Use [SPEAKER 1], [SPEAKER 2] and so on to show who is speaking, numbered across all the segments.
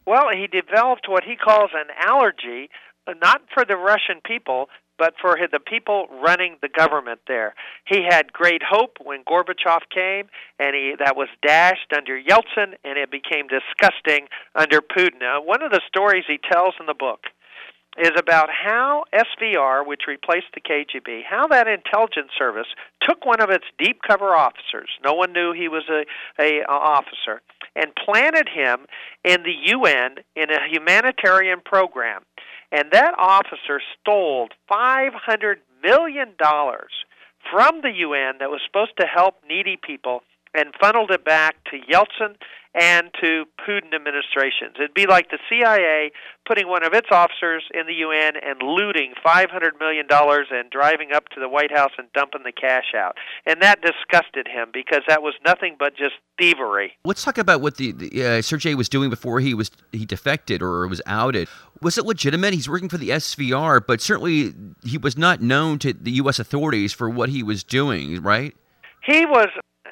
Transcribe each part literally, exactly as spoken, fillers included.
[SPEAKER 1] Well, he developed what he calls an allergy, uh, not for the Russian people, but for the people running the government there. He had great hope when Gorbachev came, and he, that was dashed under Yeltsin, and it became disgusting under Putin. Now, one of the stories he tells in the book is about how S V R, which replaced the K G B, how that intelligence service took one of its deep cover officers, no one knew he was a, a, a officer, and planted him in the U N in a humanitarian program. And that officer stole five hundred million dollars from the U N that was supposed to help needy people and funneled it back to Yeltsin and to Putin administrations. It'd be like the C I A putting one of its officers in the U N and looting five hundred million dollars and driving up to the White House and dumping the cash out. And that disgusted him because that was nothing but just thievery.
[SPEAKER 2] Let's talk about what the, the uh, Sergei was doing before he was he defected or was outed. Was it legitimate? He's working for the S V R, but certainly he was not known to the U S authorities for what he was doing, right?
[SPEAKER 1] He was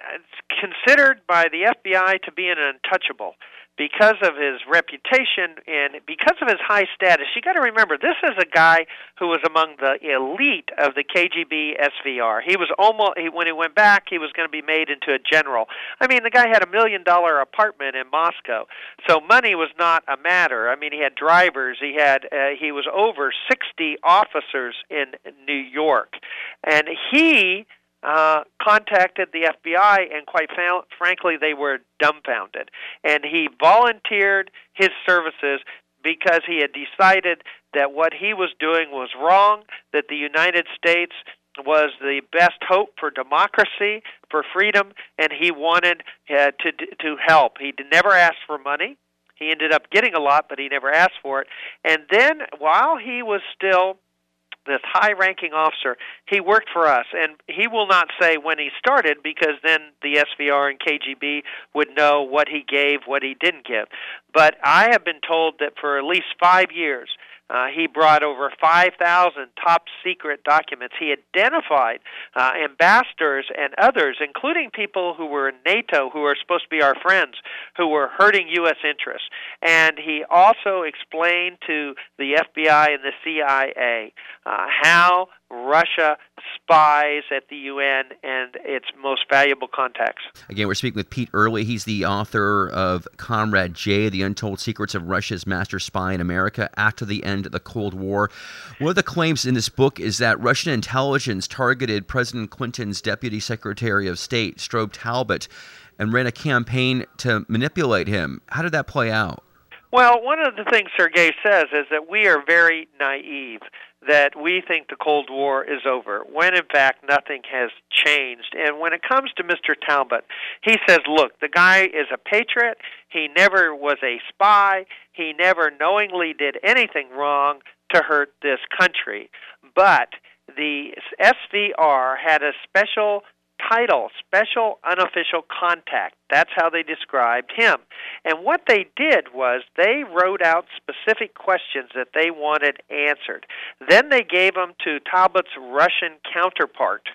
[SPEAKER 1] considered by the F B I to be an untouchable because of his reputation and because of his high status. You got to remember, this is a guy who was among the elite of the K G B S V R. He was almost, he, when he went back, he was going to be made into a general. I mean, the guy had a million dollar apartment in Moscow, so money was not a matter. I mean, he had drivers, he had, uh, he was over sixty officers in New York, and he Uh, contacted the F B I, and quite fa- frankly, they were dumbfounded. And he volunteered his services because he had decided that what he was doing was wrong, that the United States was the best hope for democracy, for freedom, and he wanted uh, to to help. He never asked for money. He ended up getting a lot, but he never asked for it. And then, while he was still this high-ranking officer, he worked for us, and he will not say when he started because then the S V R and K G B would know what he gave, what he didn't give. But I have been told that for at least five years, Uh, he brought over five thousand top-secret documents. He identified uh, ambassadors and others, including people who were in NATO, who are supposed to be our friends, who were hurting U S interests. And he also explained to the F B I and the C I A uh, how Russia spies at the U N and its most valuable contacts.
[SPEAKER 2] Again, we're speaking with Pete Earley. He's the author of Comrade J, The Untold Secrets of Russia's Master Spy in America After the End of the Cold War. One of the claims in this book is that Russian intelligence targeted President Clinton's Deputy Secretary of State, Strobe Talbott, and ran a campaign to manipulate him. How did that play out?
[SPEAKER 1] Well, one of the things Sergei says is that we are very naive, that we think the Cold War is over, when in fact nothing has changed. And when it comes to Mister Talbott, he says, look, the guy is a patriot, he never was a spy, he never knowingly did anything wrong to hurt this country. But the S V R had a special title, Special Unofficial Contact. That's how they described him. And what they did was they wrote out specific questions that they wanted answered. Then they gave them to Talbott's Russian counterpart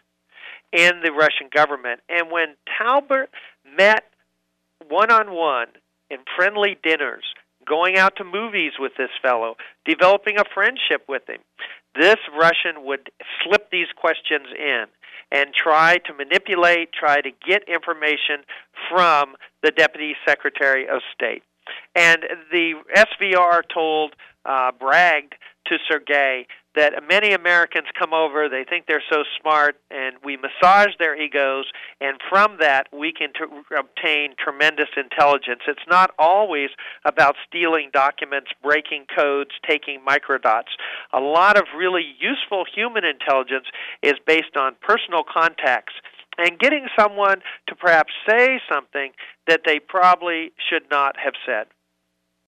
[SPEAKER 1] in the Russian government. And when Talbott met one-on-one in friendly dinners, going out to movies with this fellow, developing a friendship with him, this Russian would slip these questions in and try to manipulate, try to get information from the Deputy Secretary of State. And the S V R told, uh, bragged to Sergei that many Americans come over, they think they're so smart, and we massage their egos, and from that we can t- obtain tremendous intelligence. It's not always about stealing documents, breaking codes, taking microdots. A lot of really useful human intelligence is based on personal contacts and getting someone to perhaps say something that they probably should not have said.